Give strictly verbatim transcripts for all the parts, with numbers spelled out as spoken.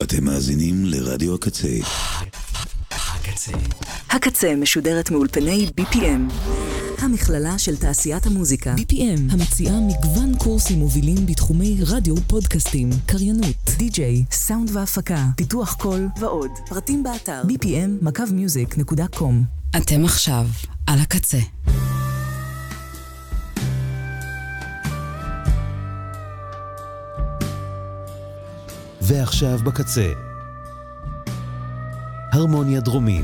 אתם מאזינים לרדיו הקצה. הקצה. הקצה משודרת מאולפני בי פי אם, המכללה של תעשיית המוזיקה. בי פי אם המציעה מגוון קורסים מובילים בתחומי רדיו, פודקאסטים, קריינות, די-ג'יי, סאונד והפקה, פיתוח קול ועוד. פרטים באתר בי פי אם מקו מיוזיק נקודה קום. אתם עכשיו על הקצה. ועכשיו בקצה, הרמוניה דרומית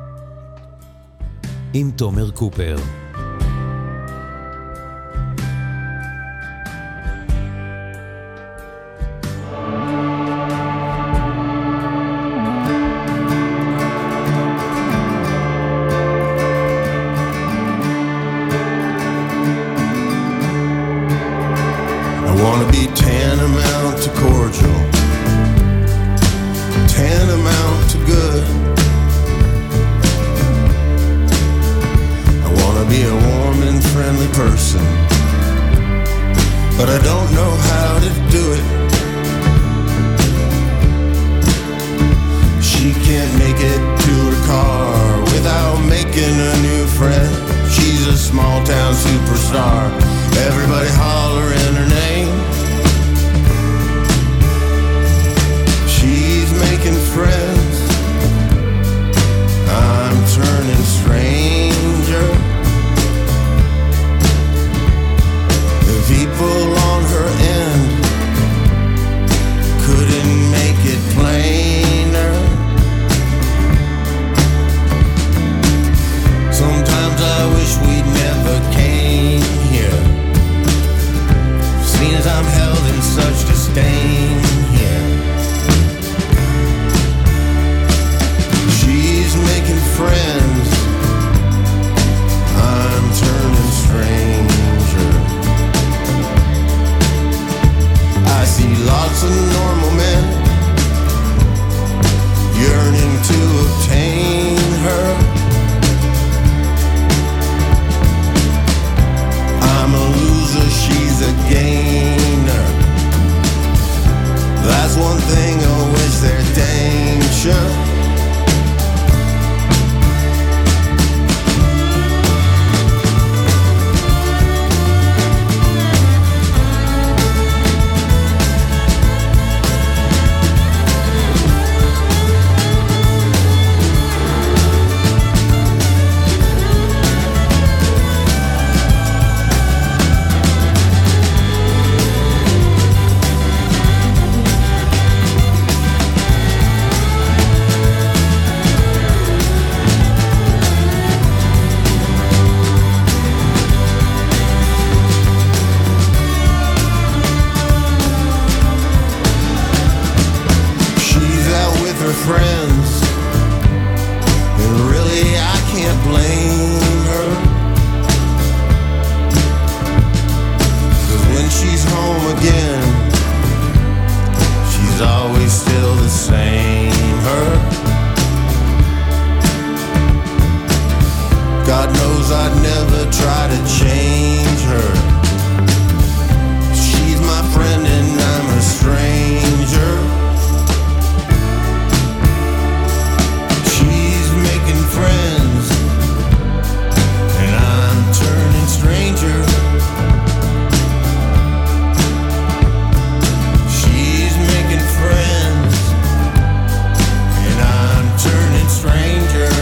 עם תומר קופר. I want to be tantamount to cordial, tantamount to good. I want to be a warm and friendly person, but I don't know how to do it. She can't make it to her car without making a new friend. She's a small town superstar, everybody hollering her name. She's making friends, I'm turning stranger. The people on her end couldn't make it plainer. Sometimes I wish we'd never came here, seen as I'm held in such disdain here. She's making friends, I'm turning stranger. I see lots of normal men yearning to obtain her. I'm a loser, she's a gainer. That's one thing I wish they're dang sure. Friends, and really I can't blame her, 'cause when she's home again, she's always still the same her. God knows I'd never try to change her. She's my friend and I'm a stranger. Friends, and I'm turning stranger. She's making friends, and I'm turning stranger.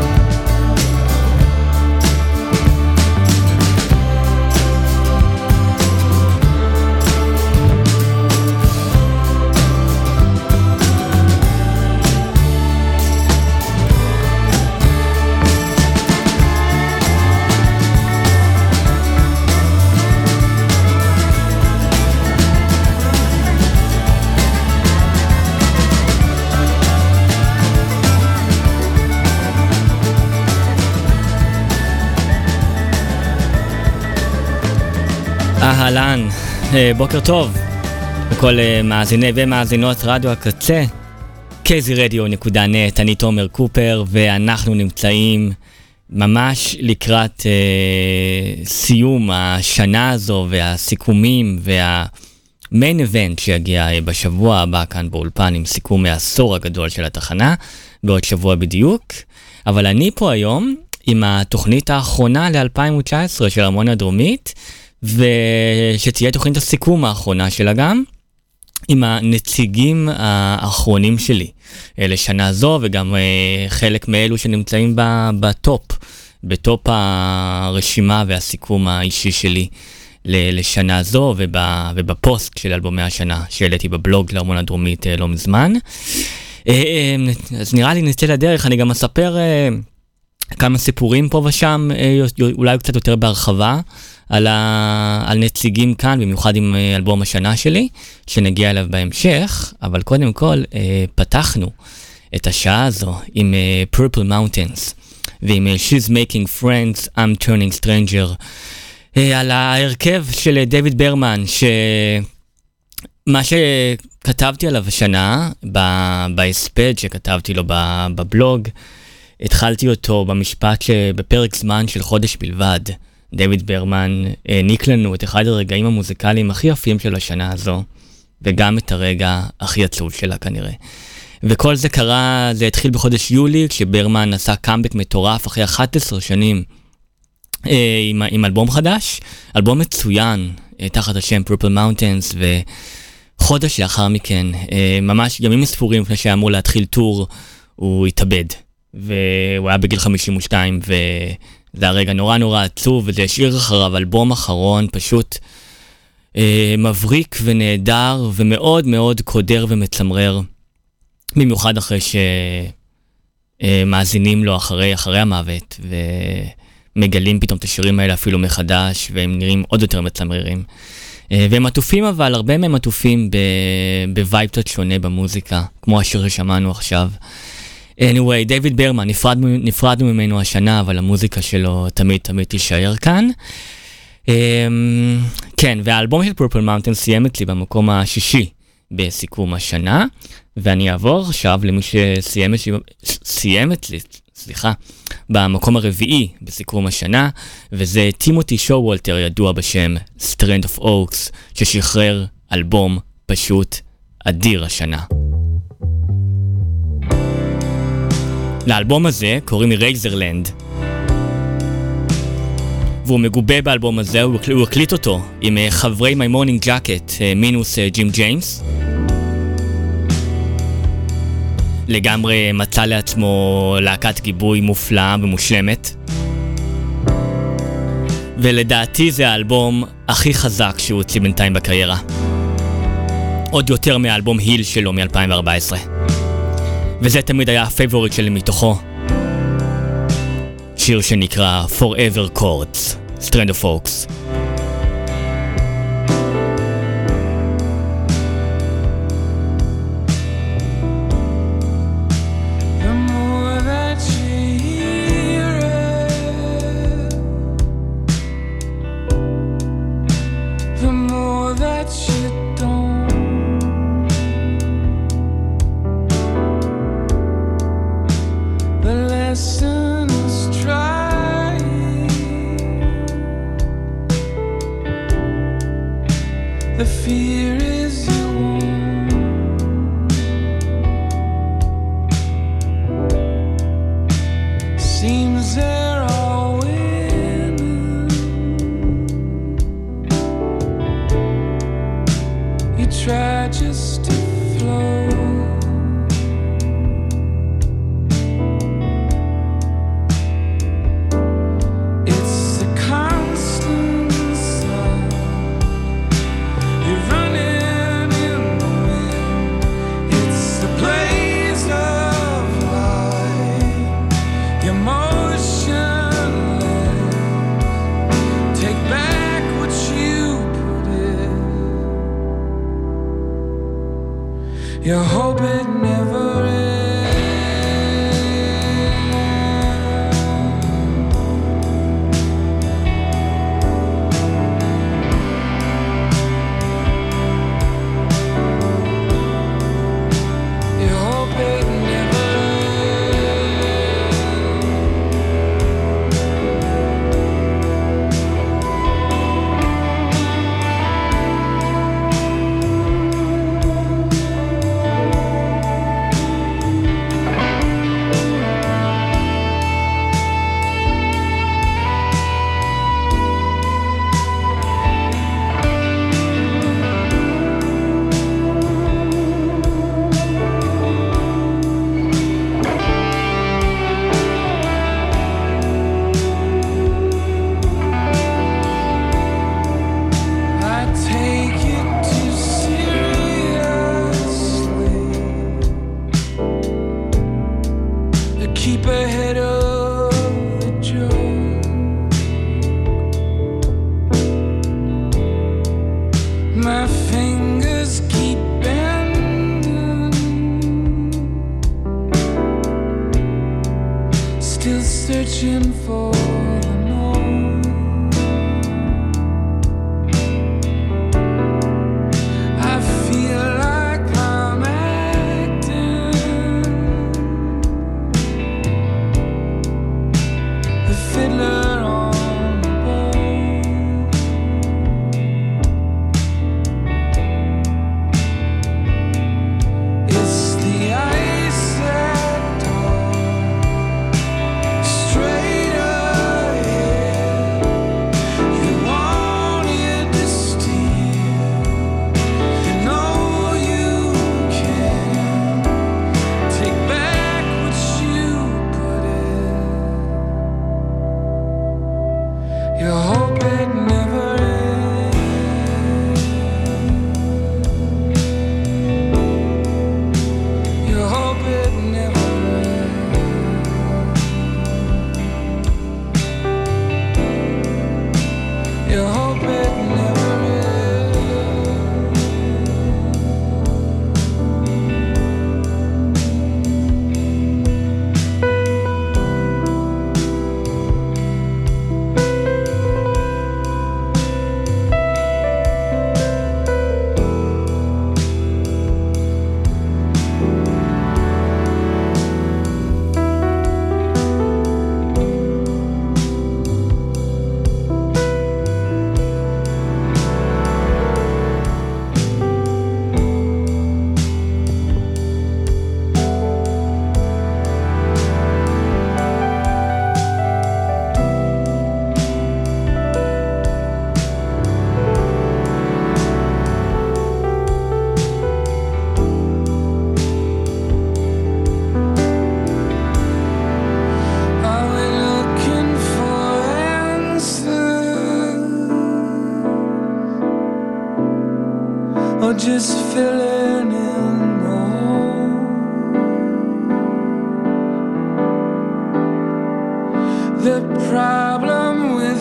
אהלן, בוקר טוב לכל מאזיני ומאזינות רדיו הקצה, קייזי רדיו נקודה נט. אני תומר קופר, ואנחנו נמצאים ממש לקראת אה, סיום השנה הזו והסיכומים וה... מיין איבנט שיגיע בשבוע הבא כאן באולפן עם סיכום העשור הגדול של התחנה, בעוד שבוע בדיוק. אבל אני פה היום עם התוכנית האחרונה ל-אלפיים תשע עשרה של הרמוניה הדרומית, ושתהיה תוכנית הסיכום האחרונה שלה גם, עם הנציגים האחרונים שלי לשנה זו, וגם חלק מאלו שנמצאים בטופ, בטופ הרשימה והסיכום האישי שלי לשנה זו, ובפוסט של אלבומי השנה שהעליתי בבלוג להרמוניה הדרומית לא מזמן. אז נראה לי נצא לדרך, אני גם אספר כמה סיפורים פה ושם, אולי קצת יותר בהרחבה, על, ה... על נציגים כאן, במיוחד עם אלבום השנה שלי, שנגיע אליו בהמשך, אבל קודם כל פתחנו את השעה הזו עם Purple Mountains, ועם She's Making Friends, I'm Turning Stranger, על ההרכב של דיוויד ברמן, שמה שכתבתי עליו השנה, בהספד שכתבתי לו בבלוג, התחלתי אותו במשפט שבפרק זמן של חודש בלבד, דיוויד ברמן העניק לנו את אחד הרגעים המוזיקליים הכי יפים של השנה הזו, וגם את הרגע הכי עצוב שלה כנראה. וכל זה קרה, זה התחיל בחודש יולי, כשברמן עשה קאמבק מטורף אחרי אחת עשרה שנים אה, עם, עם אלבום חדש, אלבום מצוין, אה, תחת השם Purple Mountains, וחודש לאחר מכן, אה, ממש ימים ספורים לפני שהיה אמור להתחיל טור, הוא התאבד, והוא היה בגיל חמישים ושתיים, ו... זה הרגע נורא נורא עצוב, וזה השאיר אחריו אלבום אחרון, פשוט אה, מבריק ונהדר, ומאוד מאוד קודר ומצמרר, במיוחד אחרי שמאזינים אה, לו אחרי, אחרי המוות, ומגלים פתאום את השירים האלה אפילו מחדש, והם נראים עוד יותר מצמררים. אה, והם עטופים אבל, הרבה מהם עטופים בווייב קצת שונה במוזיקה, כמו השיר ששמענו עכשיו. anyway, דיוויד ברמן, נפרדנו, נפרדנו ממנו השנה, אבל המוזיקה שלו תמיד תמיד תישאר כאן. Um, כן, והאלבום של Purple Mountain סיים אצלי במקום השישי בסיכום השנה, ואני אעבור עכשיו למי שסיים אצלי, סיים אצלי, סליחה, במקום הרביעי בסיכום השנה, וזה טימותי שואוולטר, ידוע בשם Strand of Oaks, ששחרר אלבום פשוט אדיר השנה. לאלבום הזה קוראים רייזרלנד, והוא מגובה באלבום הזה, הוא הקליט אותו עם חברי My Morning Jacket, מינוס ג'ים ג'יימס. לגמרי מצא לעצמו להקת גיבוי מופלאה ומושלמת, ולדעתי זה האלבום הכי חזק שהוא הוציא בינתיים בקריירה, עוד יותר מהאלבום היל שלו מ-אלפיים וארבע עשרה, וזה תמיד היה הפייבוריט שלי מתוכו, שיר שנקרא Forever Chords, Strand of Oaks. You hope it never searching for the known. I feel like I'm acting the fiddler on the bow. It's the ice at dawn, straight ahead. You wanted to steal, you know you can take back what you put in. You hope it never ends. You hope it never ends. You hope it never ends. Are we looking for answers, or just filling in the hole? The problem with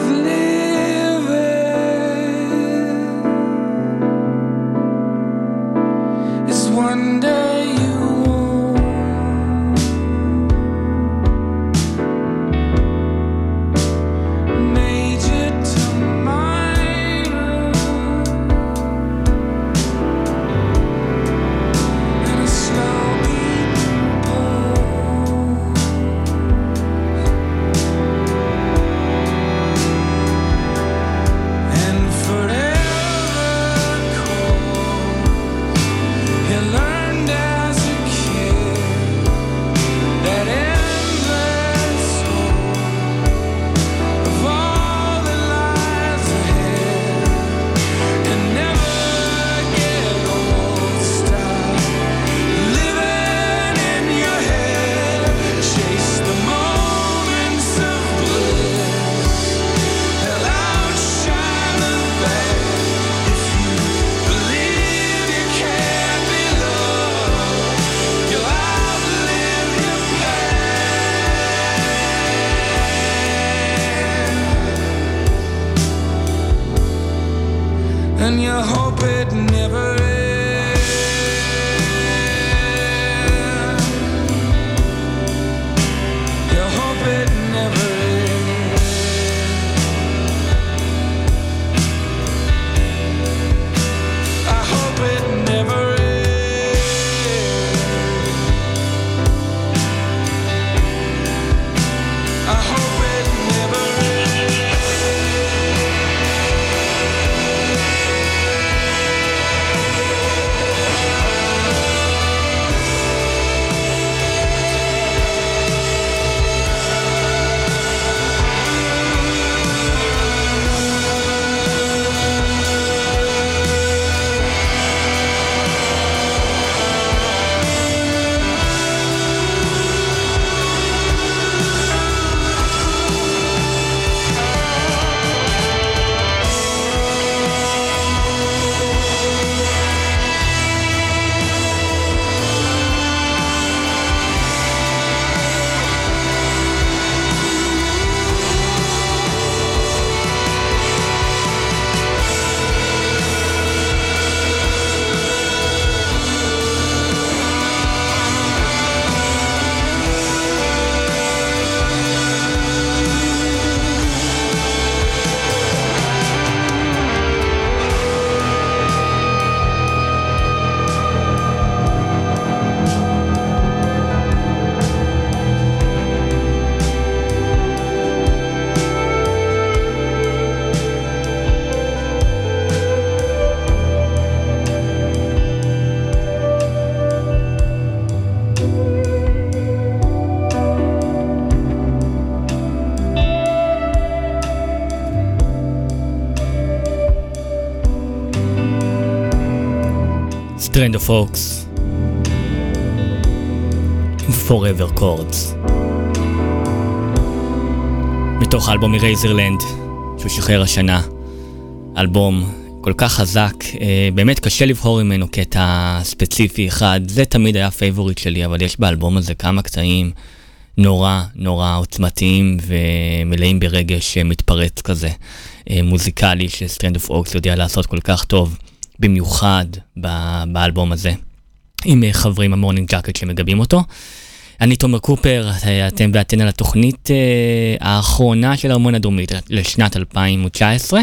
living is one day you won't. Major to minor, and a slow beating pulse. And forever cold, you learn to Strand of Oaks Forever Chords מתוך האלבום מרייזרלנד שהוא שחרר השנה. אלבום כל כך חזק, באמת קשה לבחור ממנו קטע ספציפי אחד, זה תמיד היה פייבוריט שלי, אבל יש באלבום הזה כמה קטעים נורא נורא עוצמתיים ומלאים ברגש מתפרץ כזה, מוזיקלי שסטרנד אוף אוקס יודע לעשות כל כך טוב, במיוחד באלבום הזה, עם חברים המורנינג ג'קט שמגבים אותו. אני תומר קופר, אתם ואתן על התוכנית האחרונה של הארמון הדרומית לשנת אלפיים תשע עשרה,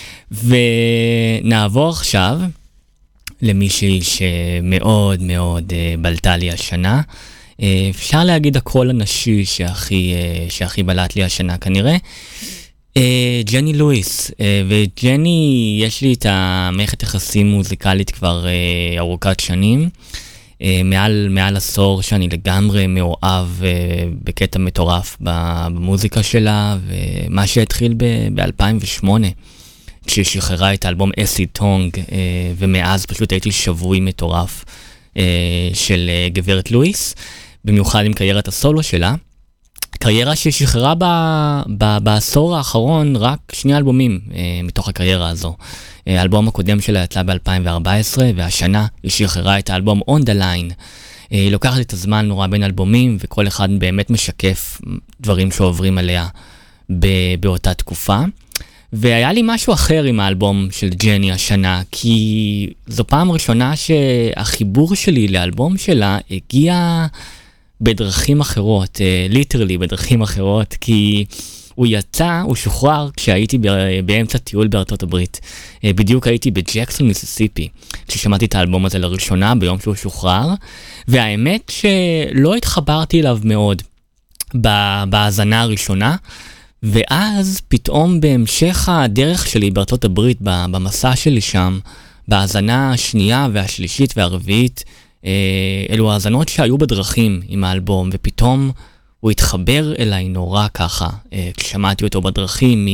ונעבור עכשיו למישהי שמאוד מאוד בלטה לי השנה. אפשר להגיד הקול הנשי שהכי, שהכי בלט לי השנה כנראה. ג'ני לואיס, וג'ני יש לי את המערכת יחסים מוזיקלית כבר ארוכת שנים, מעל, מעל עשור שאני לגמרי מאוהב בקטע מטורף במוזיקה שלה, ומה שהתחיל ב-אלפיים ושמונה, כששחררה את האלבום אסיד טונג, ומאז פשוט הייתי שבוי מטורף של גברת לואיס, במיוחד עם קריירת הסולו שלה. קריירה ששחררה ב, ב, בעשור האחרון רק שני אלבומים אה, מתוך הקריירה הזו. אה, האלבום הקודם שלה יצא ב-אלפיים וארבע עשרה, והשנה היא שחררה את האלבום On the Line. אה, היא לוקחת את הזמן נורא בין אלבומים, וכל אחד באמת משקף דברים שעוברים עליה ב- באותה תקופה. והיה לי משהו אחר עם האלבום של ג'ני השנה, כי זו פעם ראשונה שהחיבור שלי לאלבום שלה הגיע בדרכים אחרות, ליטרלי בדרכים אחרות, כי הוא יצא, הוא שוחרר כשהייתי באמצע טיול בארצות הברית. בדיוק הייתי בג'קסון, מיסיסיפי, כששמעתי את האלבום הזה לראשונה ביום שהוא שוחרר, והאמת שלא התחברתי אליו מאוד בהאזנה הראשונה, ואז פתאום בהמשך הדרך שלי בארצות הברית, במסע שלי שם, בהאזנה השנייה והשלישית והרביעית, אלו האזנות שהיו בדרכים עם האלבום, ופתאום הוא התחבר אליי נורא ככה, כששמעתי אותו בדרכים,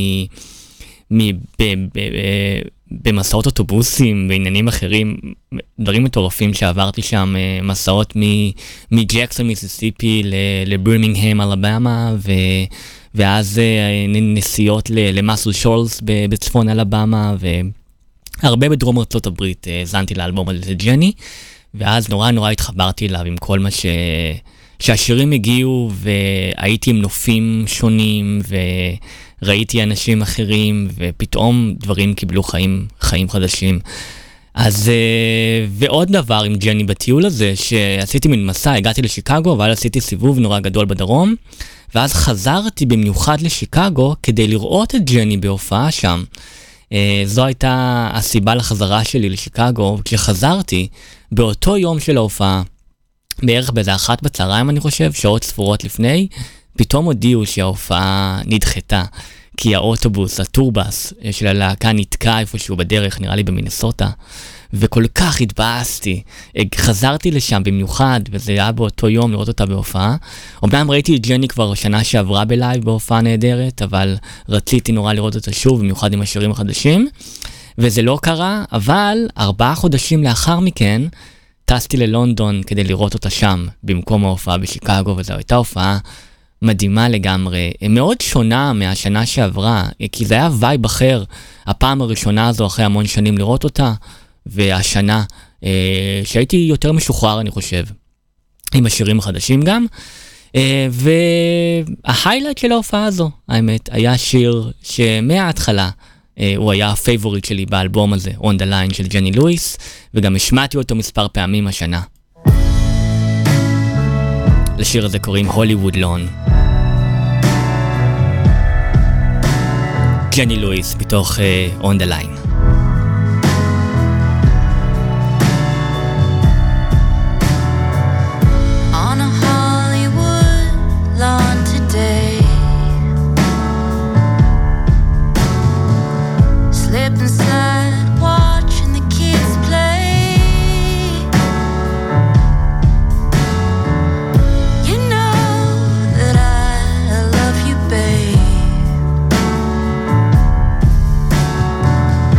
במסעות אוטובוסים ועניינים אחרים, דברים מטורפים שעברתי שם, מסעות מג'קסון, מיסיסיפי לברמינגהם, אלבמה, ואז נסיעות למאסל שולס בצפון אלבמה, והרבה בדרום ארצות הברית זנתי לאלבום הזה ג'ני, ואז נורא נורא התחברתי אליו עם כל מה ש... שהשירים הגיעו, והייתי עם נופים שונים, וראיתי אנשים אחרים, ופתאום דברים קיבלו חיים, חיים חדשים. אז, ועוד דבר עם ג'ני בטיול הזה, שעשיתי מן מסע, הגעתי לשיקגו, אבל עשיתי סיבוב נורא גדול בדרום, ואז חזרתי במיוחד לשיקגו, כדי לראות את ג'ני בהופעה שם. זו הייתה הסיבה לחזרה שלי לשיקגו, כשחזרתי באותו יום של ההופעה, בערך באיזה אחת בצהריים אני חושב, שעות ספורות לפני, פתאום הודיעו שההופעה נדחתה, כי האוטובוס, הטורבס של הלהקה נתקע איפשהו בדרך, נראה לי במינסוטה, וכל כך התבאסתי. חזרתי לשם במיוחד, וזה היה באותו יום לראות אותה בהופעה. אומנם ראיתי את ג'ני כבר שנה שעברה בלייב בהופעה נהדרת, אבל רציתי נורא לראות אותה שוב, במיוחד עם השירים החדשים, וזה לא קרה, אבל ארבעה חודשים לאחר מכן, טסתי ללונדון כדי לראות אותה שם, במקום ההופעה בשיקגו, וזו הייתה הופעה מדהימה לגמרי, מאוד שונה מהשנה שעברה, כי זה היה וייב אחר, הפעם הראשונה הזו אחרי המון שנים לראות אותה, והשנה שהייתי יותר משוחרר אני חושב, עם השירים החדשים גם, וההיילייט של ההופעה הזו, האמת, היה שיר שמההתחלה, הוא היה הפייבוריט שלי באלבום הזה, On the Line של ג'ני לואיס, וגם השמעתי אותו מספר פעמים השנה. לשיר הזה קוראים הוליווד לון. ג'ני לואיס בתוך uh, On the Line. On a Hollywood lawn today, slip and slide, watching the kids play. You know that I love you, babe.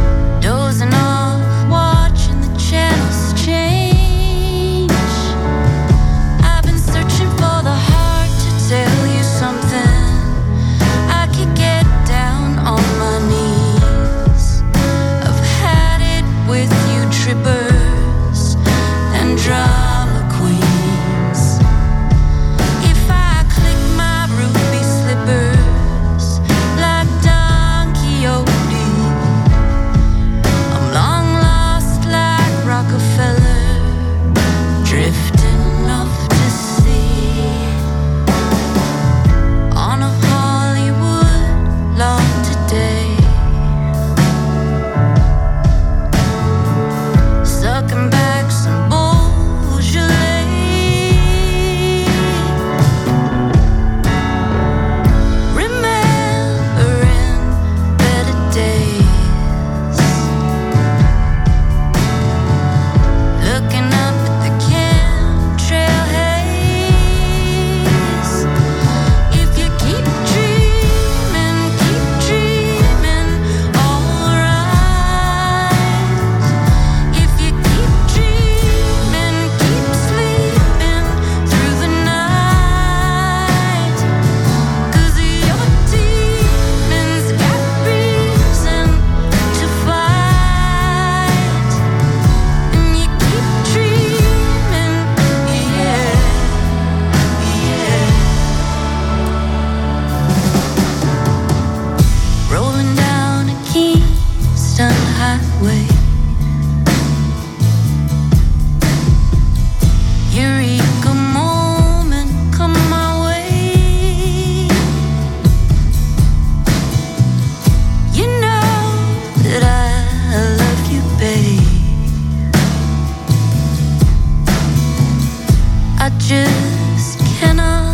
just cannot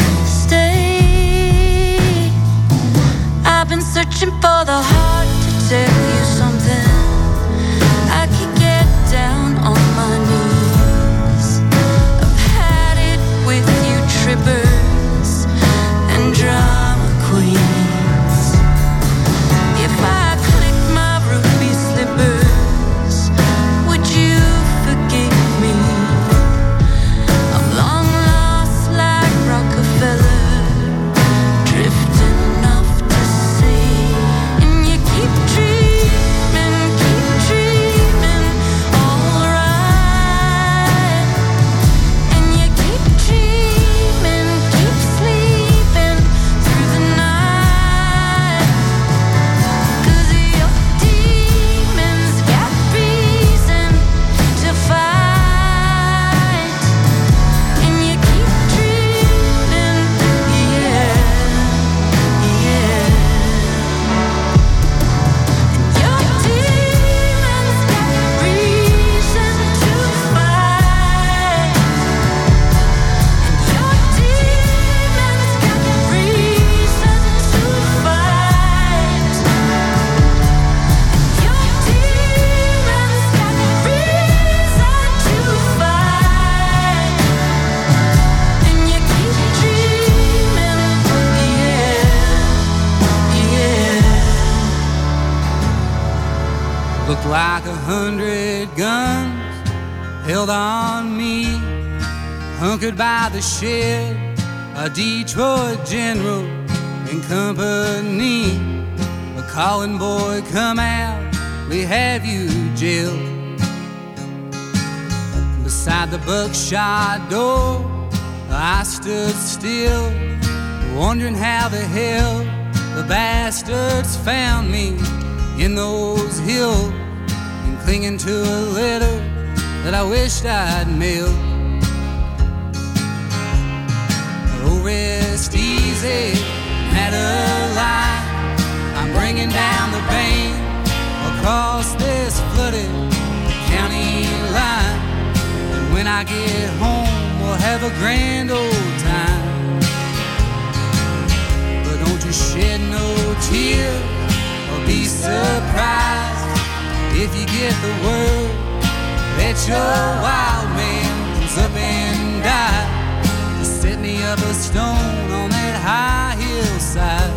stay. I've been searching for the heart to tell you something. I could get down on my knees. I've had it with you trippers and drama queens. If I click my ruby slippers, would you forgive me? I'm long lost like Rockefeller, drifting off to sea. And you keep dreaming, keep dreaming, alright. And you keep dreaming, keep sleeping through the night. 'Cause your demons got reason to fight. And you keep dreaming, yeah, yeah. Your demons got reason to fight. Your demons got reason to fight. Your demons got reason to fight. And you keep dreaming, yeah, yeah. Looked like a hundred guns held on me, hunkered by the shed, a Detroit general and company. A calling boy, come out, we have you jailed. Beside the buckshot door, I stood still, wondering how the hell the bastards found me in those hills, and clinging to a letter that I wished I'd mailed. Oh, rest easy, Madeline, I'm bringing down the pain across this flooded county line. And when I get home, we'll have a grand old time. But don't you shed no tears or be surprised if you get the word that your wild man comes up and died to set me up a stone on that high hillside.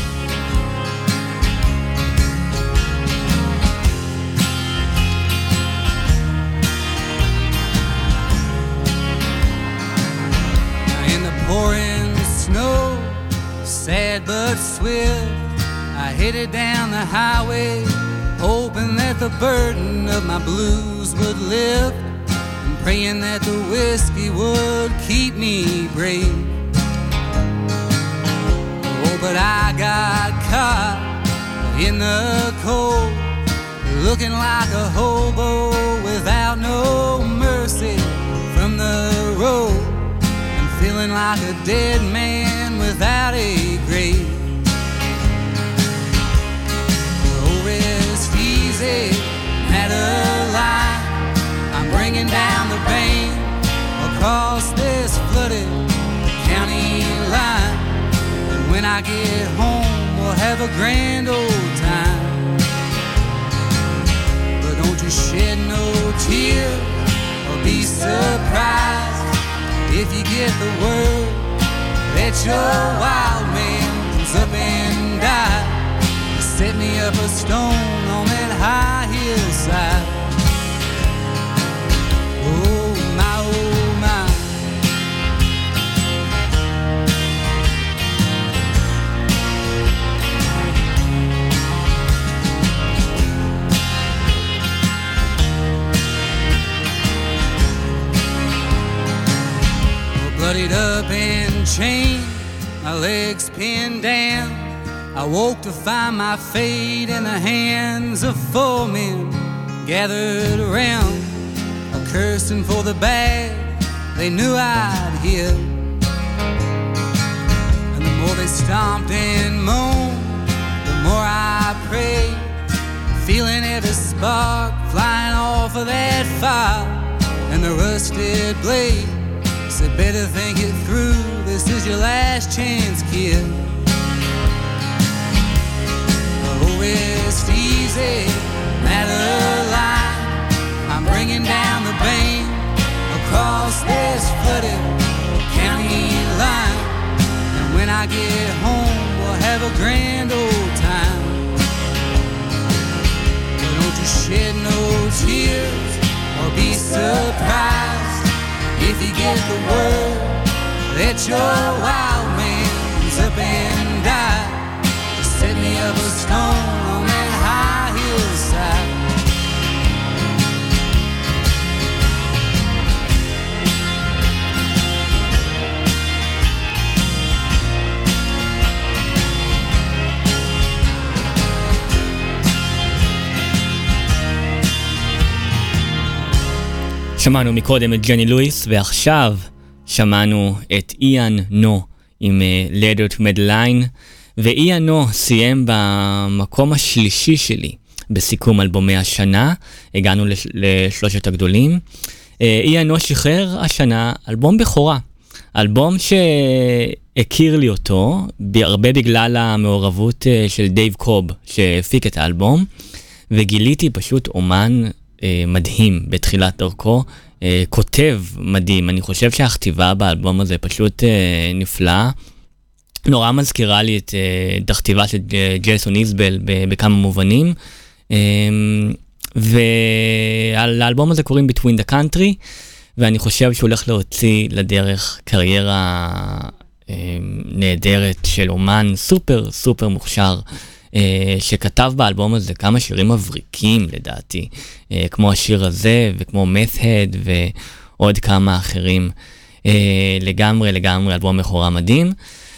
In the pouring snow, sad but swift, I headed down the highway, hoping that the burden of my blues would lift, and praying that the whiskey would keep me brave. Oh, but I got caught in the cold, looking like a hobo without no mercy from the road, and feeling like a dead man without a grave. Madeline, I'm bringing down the pain across this flooded county line. And when I get home, we'll have a grand old time. But don't you shed no tears or be surprised if you get the word that your wild man comes up and died. Set me up a stone on that high hillside. Oh my, oh my. Bloodied up and chained, my legs pinned down, I woke to find my fate in the hands of four men gathered around, a cursing for the bag they knew I'd hid. And the more they stomped and moaned, the more I prayed, feeling every spark flying off of that fire, and the rusted blade Said better think it through, this is your last chance, kid. Oh, it's easy, matter of line. I'm bringing down the bank across this flooded county line. And when I get home, we'll have a grand old time. But don't you shed no tears or be surprised if you get the word that your wild man's up and died. Just set me up a stone on that high hillside. שמענו מקודם את ג'ני לואיס, ועכשיו שמענו את איאן נו עם uh, Letter to Madeline, ואיאן נו סיים במקום השלישי שלי בסיכום אלבומי השנה. הגענו לש... לשלושת הגדולים. uh, איאן נו שחרר השנה אלבום בכורה, אלבום שהכיר לי אותו הרבה בגלל המעורבות uh, של דייב קוב שהפיק את האלבום, וגיליתי פשוט אומן מדהים בתחילת דרכו, כותב מדהים. אני חושב שהכתיבה באלבום הזה פשוט נפלאה, נורא מזכירה לי את הכתיבה של ג'ייסון איזבל בכמה מובנים, ולאלבום הזה קוראים Between the Country, ואני חושב שהוא הולך להוציא לדרך קריירה נהדרת של אומן סופר סופר מוכשר, שכתב באלבום הזה כמה שירים מבריקים לדעתי, כמו השיר הזה וכמו Methhead ועוד כמה אחרים. לגמרי לגמרי אלבום בכורה מדהים.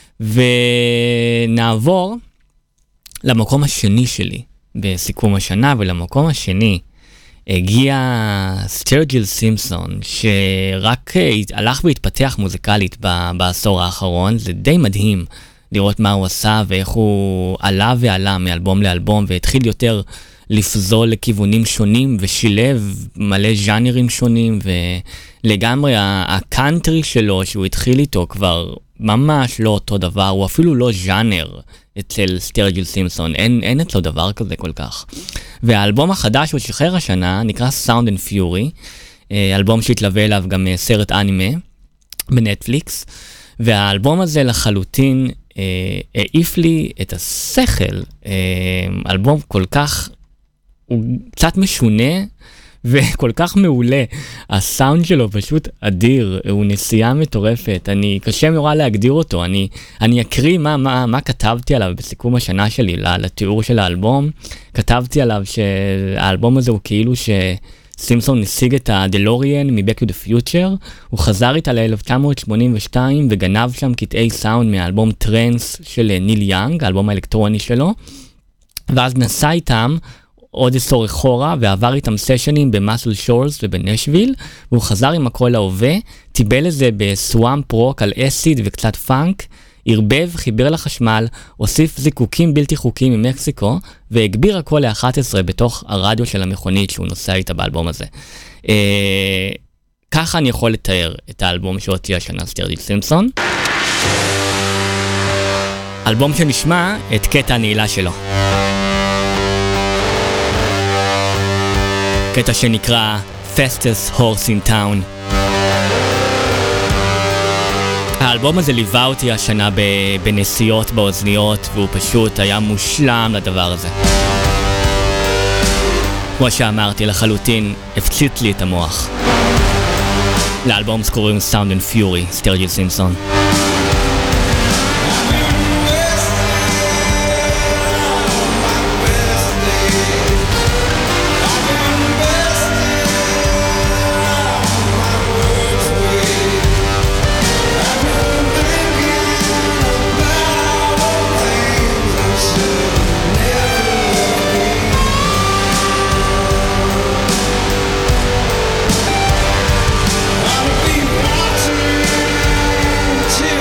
ונעבור למקום השני שלי בסיכום השנה, ולמקום השני הגיע סטרג'יל סימפסון, שרק הלך והתפתח מוזיקלית בעשור האחרון. זה די מדהים לראות מה הוא עשה ואיך הוא עלה ועלה מאלבום לאלבום, והתחיל יותר לפזול לכיוונים שונים ושילב מלא ז'אנרים שונים, ולגמרי הקאנטרי שלו שהוא התחיל איתו כבר ממש לא אותו דבר, הוא אפילו לא ז'אנר אצל סטרג'יל סימפסון, אין, אין אצלו דבר כזה כל כך. והאלבום החדש שהוא שחרר השנה נקרא Sound and Fury, אלבום שהתלווה אליו גם סרט אנימה בנטפליקס, והאלבום הזה לחלוטין העיף לי את השכל. אלבום כל כך, הוא קצת משונה וכל כך מעולה, הסאונד שלו פשוט אדיר, הוא נסיעה מטורפת, אני קשה נורא להגדיר אותו. אני, אני אקריא מה, מה, מה כתבתי עליו בסיכום השנה שלי לתיאור של האלבום. כתבתי עליו שהאלבום הזה הוא כאילו ש... סימפסון נשיג את הדלוריאן מ-Back to the Future, הוא חזר איתה ל-אלף תשע מאות שמונים ושתיים וגנב שם קטעי סאונד מהאלבום טרנס של ניל יאנג, האלבום האלקטרוני שלו, ואז נסע איתם עוד עשור אחורה ועבר איתם סשנים במאסל שורס ובנשוויל, והוא חזר עם הכל להווה, טיבל לזה בסוואמפ רוק על אסיד וקצת פאנק, ערבב, חיבר לחשמל, הוסיף זיקוקים בלתי חוקיים ממקסיקו, והגביר הכל ל-אחת עשרה בתוך הרדיו של המכונית שהוא נוסע איתה באלבום הזה. אה, ככה אני יכול לתאר את האלבום שהוציא השנה סטרג'יל סימפסון. אלבום שנשמע את קטע הנעילה שלו. קטע שנקרא Fastest Horse in Town. האלבום הזה ליווה אותי השנה בנסיעות באוזניות, והוא פשוט היה מושלם לדבר הזה. כמו שאמרתי, לחלוטין הפציץ לי את המוח. לאלבום קוראים Sound and Fury, סטרג'יל סימפסון. Till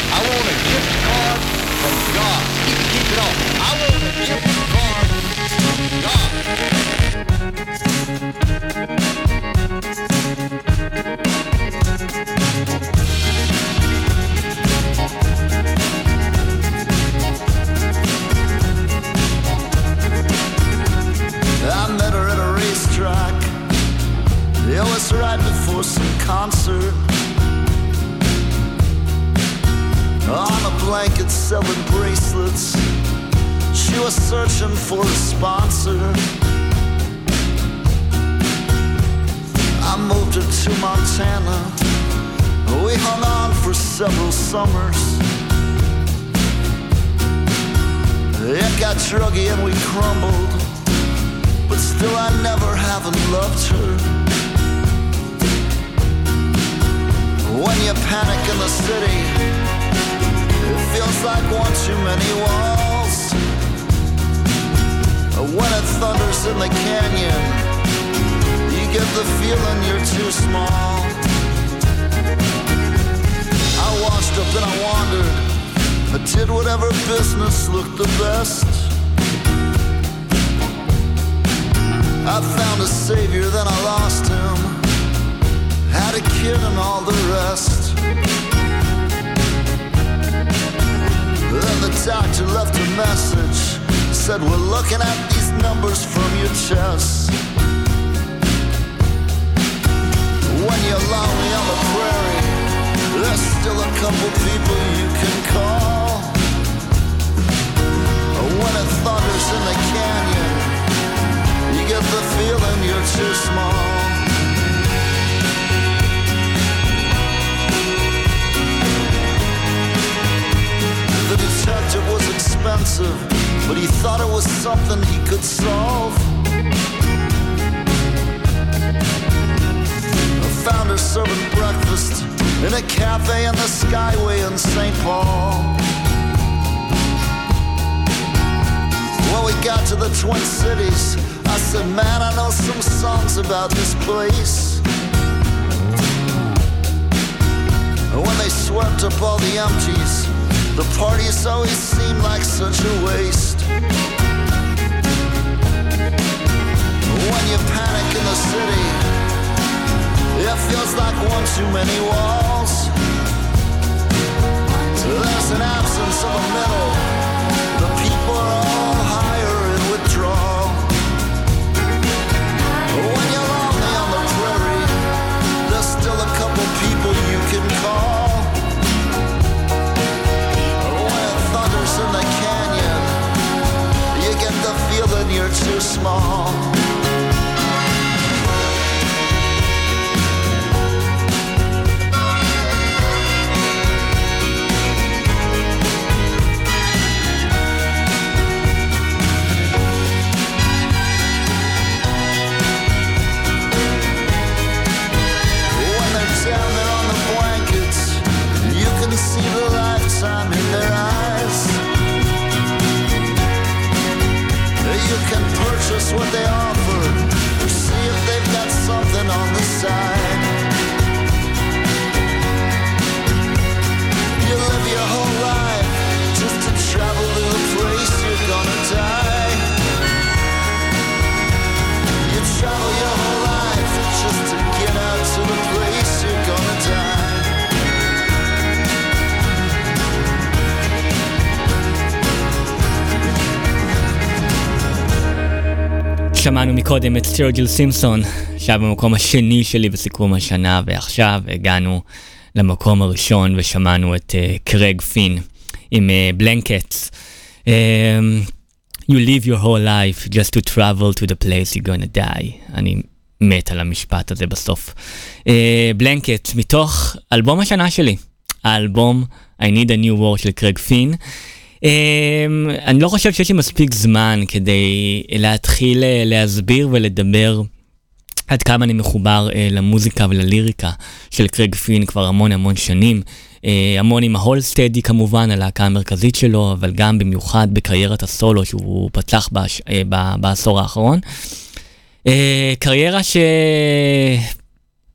I want a gift card from God. You can keep it all. I want a gift card from God. I met her at a racetrack. It was right before some concert. On a blanket selling bracelets. She was searching for a sponsor. I moved her to Montana. We hung on for several summers. It got druggy and we crumbled, but still I never haven't loved her. When you panic in the city, it feels like one too many walls. When it thunders in the canyon, you get the feeling you're too small. I washed up and I wandered. I did whatever business looked the best. I found a savior, then I lost him. Had a kid and all the rest. Then the doctor left a message. Said, we're looking at these numbers from your chest. When you're lonely on the prairie, there's still a couple people you can call. When it thunders in the canyon, you get the feeling you're too small. The detective was expensive, but he thought it was something he could solve. I found her serving breakfast in a cafe in the Skyway in Saint Paul. When we got to the Twin Cities, I said, man, I know some songs about this place. When they swept up all the empties, the parties always seemed like such a waste. When you panic in the city, it feels like one too many walls. There's an absence of a middle. The people are all higher in withdrawal. When you're lonely on the prairie, there's still a couple people you can call. When it thunders in the canyon, you get the feeling you're too small. Down there on the blankets, you can see the lifetime in their eyes. You can purchase what they offer, or see if they've got something on the side. You live your whole life just to travel to the place you're gonna die. You travel your whole life just to get out to the place you're gonna die. שמענו מקודם את סטירג'יל סימפסון, שהיה במקום השני שלי בסיכום השנה, ועכשיו הגענו למקום הראשון ושמענו את uh, קרג פין עם בלנקטס. Uh, um, you live your whole life just to travel to the place you're gonna die. אני מת על המשפט הזה בסוף. בלנקט, uh, מתוך אלבום השנה שלי, האלבום I Need a New War של קרג פין. Um, אני לא חושב שיש לי מספיק זמן כדי להתחיל uh, להסביר ולדבר עד כמה אני מחובר uh, למוזיקה ולליריקה של קרג פין כבר המון המון שנים. Uh, המון עם ההולסטדי כמובן, הלהקה המרכזית שלו, אבל גם במיוחד בקריירת הסולו שהוא פצח בש, uh, ב- בעשור האחרון. Uh, קריירה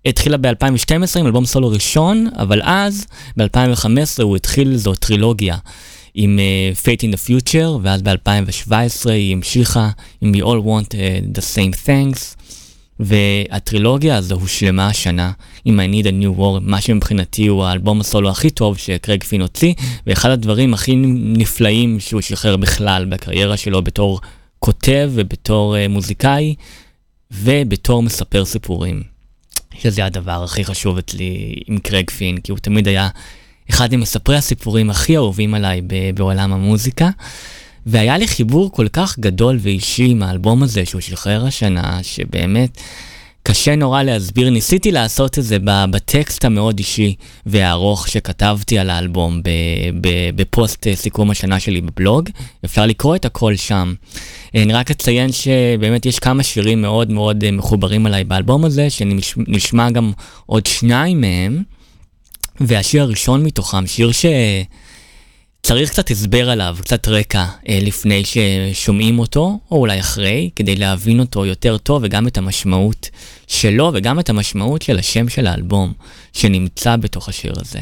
התחילה ב-אלפיים ושתים עשרה עם אלבום סולו ראשון, אבל אז, ב-אלפיים וחמש עשרה הוא התחיל, זו טרילוגיה, עם uh, Fate in the Future, ואז ב-אלפיים שבע עשרה היא המשיכה עם We All Want uh, the Same Things, והטרילוגיה הזו הושלמה השנה עם I Need a New War, מה שמבחינתי הוא האלבום הסולו הכי טוב שקרג פין הוציא, ואחד הדברים הכי נפלאים שהוא שחרר בכלל בקריירה שלו בתור כותב ובתור uh, מוזיקאי, ובתור מספר סיפורים. שזה הדבר הכי חשוב אצלי עם קרג פין, כי הוא תמיד היה אחד ממספרי הסיפורים הכי אהובים עליי בעולם המוזיקה, והיה לי חיבור כל כך גדול ואישי עם האלבום הזה שהוא שחרר השנה, שבאמת קשה נורא להסביר. ניסיתי לעשות את זה בטקסט המאוד אישי והארוך שכתבתי על האלבום בפוסט סיכום השנה שלי בבלוג, אפשר לקרוא את הכל שם. אני רק אציין שבאמת יש כמה שירים מאוד מאוד מחוברים עליי באלבום הזה, שנשמע גם עוד שניים מהם, והשיר הראשון מתוכם, שיר שצריך קצת הסבר עליו, קצת רקע לפני ששומעים אותו, או אולי אחרי, כדי להבין אותו יותר טוב, וגם את המשמעות שלו, וגם את המשמעות של השם של האלבום, שנמצא בתוך השיר הזה.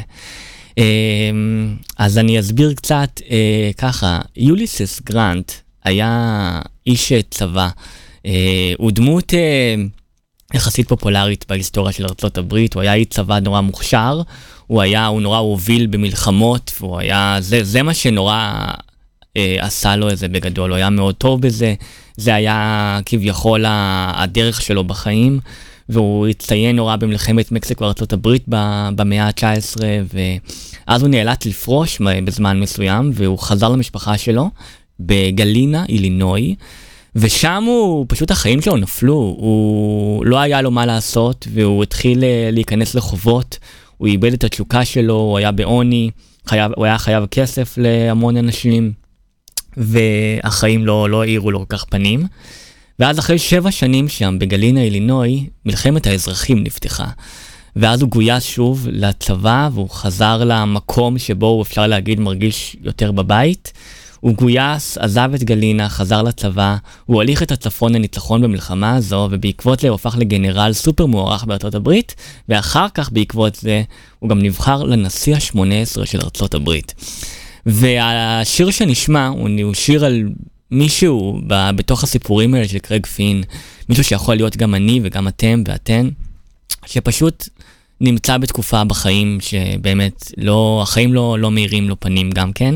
אז אני אסביר קצת ככה, יוליסס גרנט היה איש צבא, הוא דמות יחסית פופולרית בהיסטוריה של ארצות הברית, הוא היה איש צבא נורא מוכשר, הוא היה, הוא נורא הוביל במלחמות, והוא היה, זה, זה מה שנורא אה, עשה לו איזה בגדול, הוא היה מאוד טוב בזה, זה היה כביכול הדרך שלו בחיים, והוא הצטיין נורא במלחמת מקסיקו ארצות הברית במאה ה-תשע עשרה, ואז הוא נאלץ לפרוש בזמן מסוים, והוא חזר למשפחה שלו בגלינה, אילינוי, ושם הוא, פשוט החיים שלו נפלו, הוא לא היה לו מה לעשות, והוא התחיל להיכנס לחובות, הוא איבד את התשוקה שלו, הוא היה בעוני, חייב, הוא היה חייב כסף להמון אנשים, והחיים לא, לא העירו לו כל כך פנים. ואז אחרי שבע שנים שם בגלינה, אילינוי, מלחמת האזרחים נפתחה. ואז הוא גויס שוב לצבא, והוא חזר למקום שבו הוא אפשר להגיד מרגיש יותר בבית. הוא גויס, עזב את גלינה, חזר לצבא, הוא הוליך את הצפון לניצחון במלחמה הזו, ובעקבות זה הוא הפך לגנרל סופר מוערך בארצות הברית, ואחר כך בעקבות זה הוא גם נבחר לנשיא ה-שמונה עשרה של ארצות הברית. והשיר שנשמע הוא שיר על מישהו בתוך הסיפורים האלה של קרג פין, מישהו שיכול להיות גם אני וגם אתם ואתן, שפשוט נמצא בתקופה בחיים שבאמת לא, החיים לא, לא מהירים לו פנים גם כן,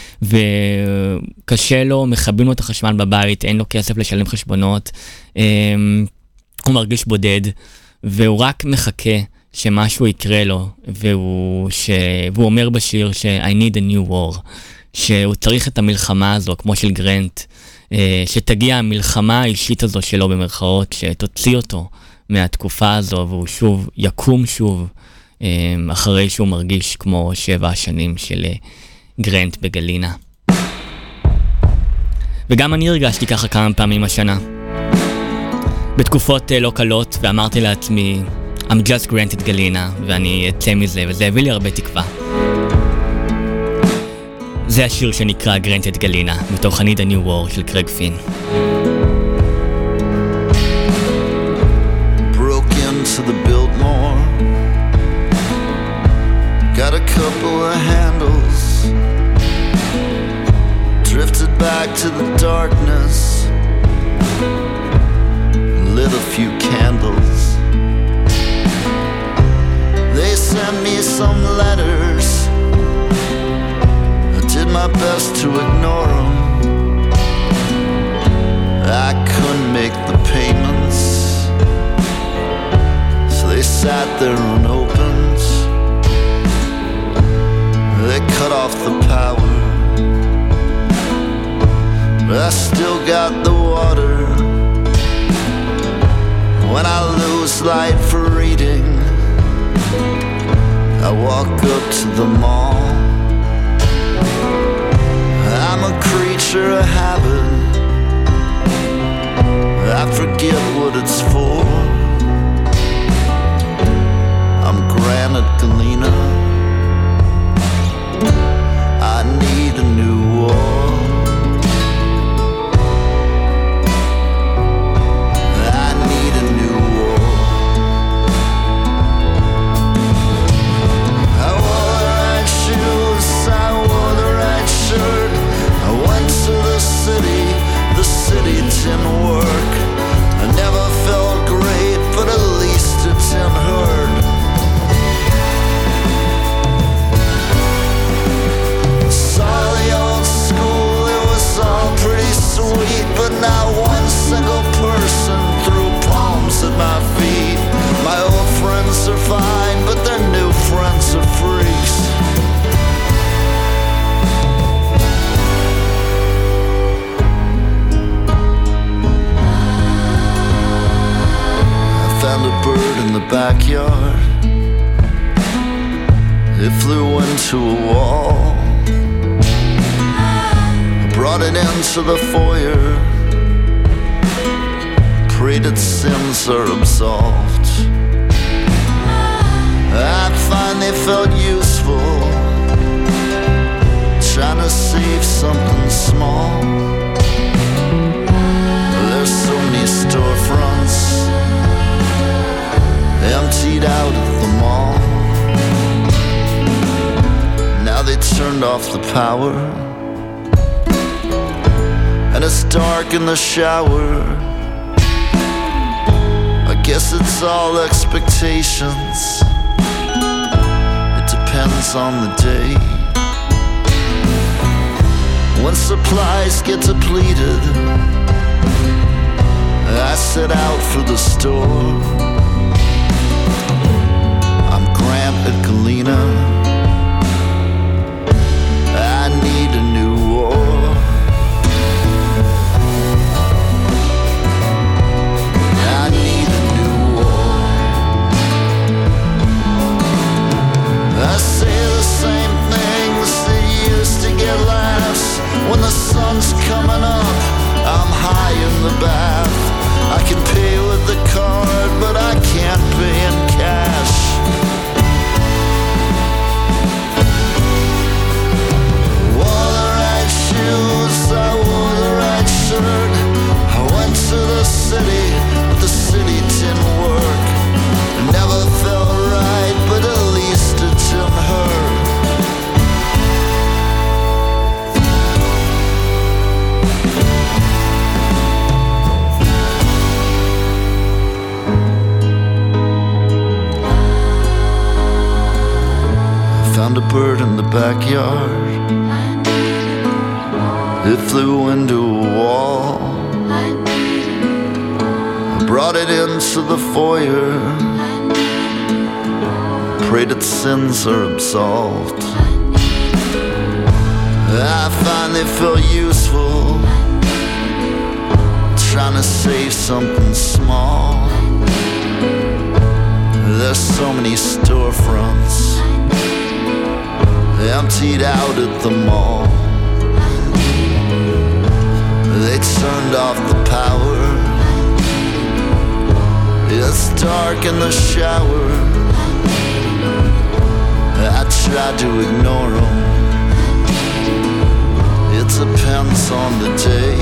וקשה לו, מכבים לו את החשמל בבית, אין לו כסף לשלם חשבונות, הוא מרגיש בודד, והוא רק מחכה שמשהו יקרה לו, והוא, ש... והוא אומר בשיר ש- I need a new war, שהוא צריך את המלחמה הזו, כמו של גרנט, שתגיע המלחמה האישית הזו שלו במרכאות, שתוציא אותו מהתקופה הזו, והוא שוב יקום שוב, אחרי שהוא מרגיש כמו שבע השנים של גרנט בגלינה. וגם אני הרגשתי ככה כמה פעמים השנה, בתקופות לא קלות, ואמרתי לעצמי, I'm just granted גלינה, ואני אצא מזה, וזה הביא לי הרבה תקווה. זה השיר שנקרא גרנטד גלינה, מתוך I Need a New War של קרג פין. Broke into the Biltmore, got a couple of handles, drifted back to the darkness, lit a few candles. They sent me some letters, I did my best to ignore them. I couldn't make the payments, so they sat there unopened. They cut off the power, but I still got the water. When I lose light for reading, I walk up to the mall. I'm a creature of habit, I forget what it's for. I'm Granite Galena, I need a new war. I need a new war. brought it into the foyer, prayed its sins are absolved. I finally felt useful, trying to save something small. There's so many storefronts emptied out at the mall. Now they turned off the power, and it's dark in the shower. I guess it's all expectations. It depends on the day. When supplies get depleted, I set out for the store. I'm Grant at Galena. I need a new war. I need a new war. I say the same things that used to get laughs. When the sun's coming up, I'm high in the bath. I can pay with the card, but I can't pay in cash. Wore the right shoes, I wore the right shirt. I went to the city, but the city didn't work. It never felt right, but at least it didn't hurt. Found a bird in the backyard. It flew into a wall. I brought it into the foyer, prayed its sins are absolved. I finally felt useful, trying to save something small. There's so many storefronts emptied out at the mall. They turned off the power. It's dark in the shower. I tried to ignore them. It depends on the day.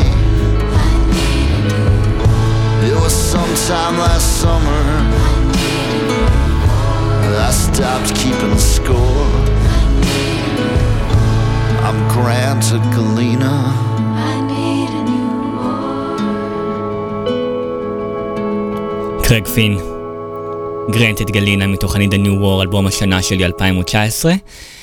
It was sometime last summer I stopped keeping score. I'm Grant at Galena. קרג פין, גרנט את גלינה מתוך אני The New War, אלבום השנה שלי אלפיים תשע עשרה.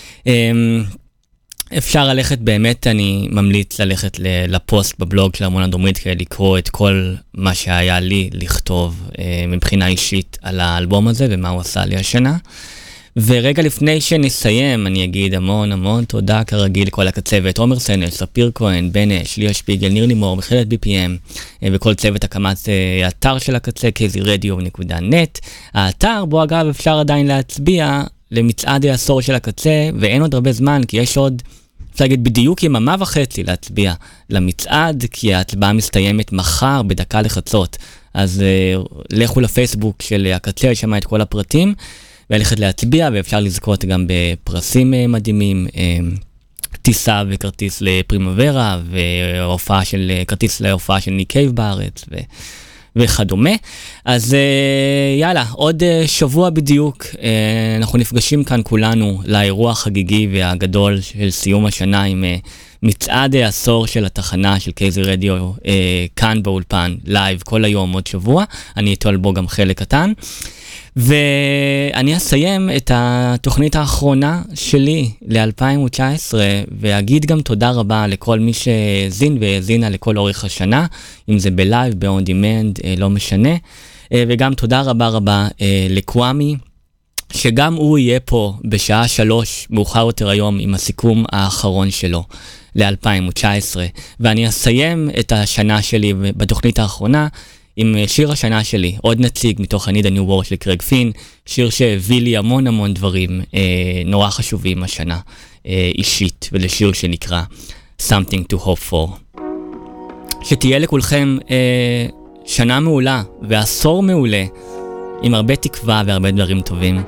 אפשר ללכת, באמת אני ממליץ ללכת לפוסט בבלוג של ארמון הדרומית כדי לקרוא את כל מה שהיה לי לכתוב מבחינה אישית על האלבום הזה ומה הוא עשה לי השנה. ורגע לפני שנסיים אני אגיד המון המון תודה כרגיל לכל הקצוות, עומר סנל, ספיר כהן, בנש, ליה שפיגל, ניר לימור, מכללת בי פי אם וכל צוות הקמת האתר של הקצה קייזי רדיו נקודה נט. האתר בו אגב אפשר עדיין להצביע למצעד העשור של הקצה, ואין עוד הרבה זמן כי יש עוד, אפשר להגיד בדיוק יממה וחצי להצביע למצעד, כי ההצבעה מסתיימת מחר בדקה לחצות. אז uh, לכו לפייסבוק של הקצה, לשמע את כל הפרטים ולכת להצביע, ואפשר לזכות גם בפרסים מדהימים, טיסה וכרטיס לפרימוורה, והופעה של, כרטיס להופעה של ניק קייב בארץ, ו, וכדומה. אז יאללה, עוד שבוע בדיוק, אנחנו נפגשים כאן כולנו לאירוע החגיגי והגדול של סיום השנה עם מצעד העשור של התחנה של קייזי רדיו, כאן באולפן, לייב כל היום, עוד שבוע. אני אתול בו גם חלק קטן. ואני אסיים את התוכנית האחרונה שלי ל-אלפיים תשע עשרה, ואגיד גם תודה רבה לכל מי שהזין והזינה לכל אורך השנה, אם זה בלייב, ב-on demand, לא משנה. וגם תודה רבה רבה לקוואמי, שגם הוא יהיה פה בשעה שלוש מאוחר יותר היום עם הסיכום האחרון שלו ל-אלפיים תשע עשרה. ואני אסיים את השנה שלי בתוכנית האחרונה עם שיר השנה שלי, עוד נציג מתוך אני The New War של קרג פין, שיר שהביא לי המון המון דברים אה, נורא חשובים השנה, אה, אישית, ולשיר שנקרא Something to hope for. שתהיה לכולכם אה, שנה מעולה ועשור מעולה, עם הרבה תקווה והרבה דברים טובים.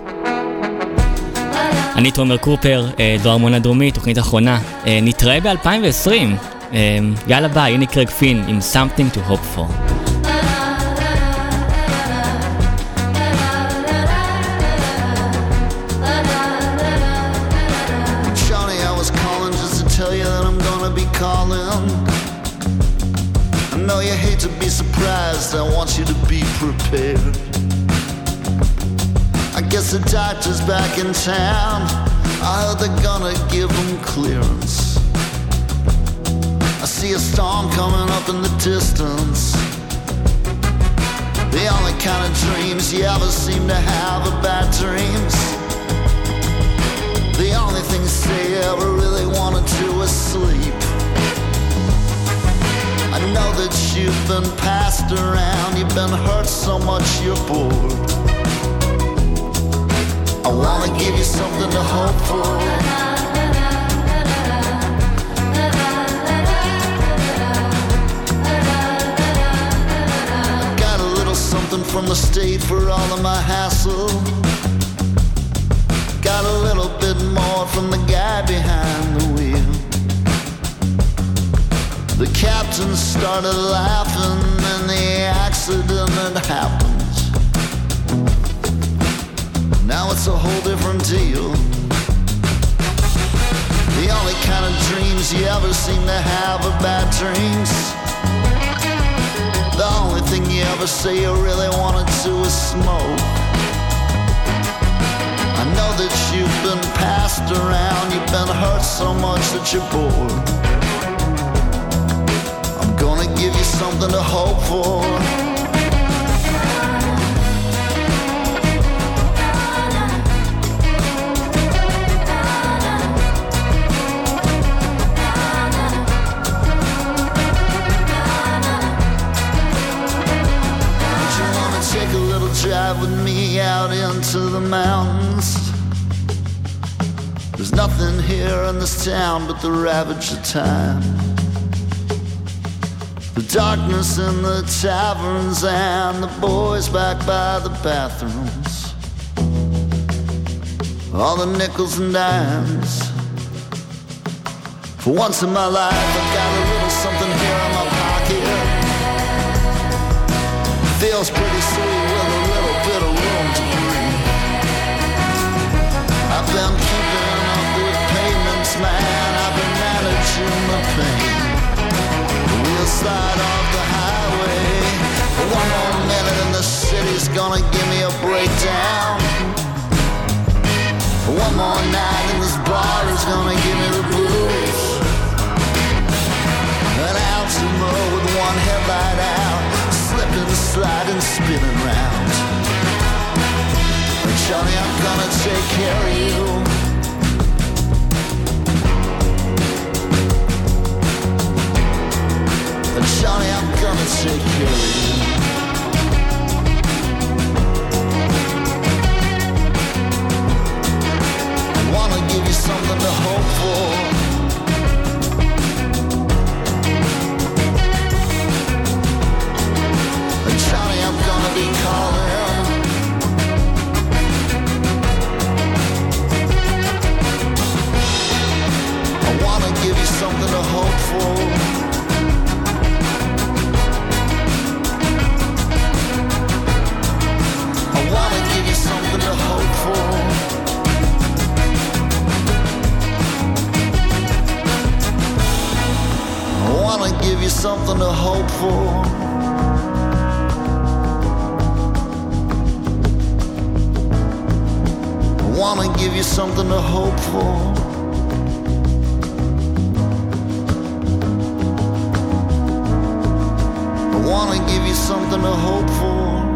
אני תומר קופר, אה, זו ארמון הדרומי, תוכנית אחרונה. אה, נתראה ב-אלפיים ועשרים. אה, יאללה ביי, הנה קרג פין עם Something to hope for. I know you hate to be surprised, I want you to be prepared. I guess the doctor's back in town, I heard they're gonna give him clearance. I see a storm coming up in the distance. The only kind of dreams you ever seem to have are bad dreams. The only things they ever really want to do is sleep. I know that you've been passed around, you've been hurt so much you're bored. I wanna give you something to hope for. Got a little something from the state for all of my hassle. Got a little bit more from the guy behind the wheel. The captain started laughing and the accident had happened. Now it's a whole different deal. The only kind of dreams you ever seem to have are bad dreams. The only thing you ever say you really want to do is smoke. I know that you've been passed around, you've been hurt so much that you're bored. Gonna give you something to hope for. Would you wanna take a little drive with me out into the mountains? There's nothing here in this town but the ravage of time. The darkness in the taverns and the boys back by the bathrooms. All the nickels and dimes. For once in my life I've got a little something here in my pocket. Feels pretty sweet with a little bit of room to breathe. I've been keeping up with payments, man. I've been managing the pain. We'll slide off the highway. One more minute and the city's gonna give me a breakdown. One more night and this bar is gonna give me the blues. An ounce of more with one headlight out, slipping, sliding, spinning round. Johnny, I'm gonna take care of you. Johnny, I'm gonna take care of you. I wanna give you something to hope for. Johnny, I'm gonna be calling. I wanna give you something to hope for. Something to hope for. I wanna give you something to hope for. I wanna give you something to hope for. I wanna give you something to hope for.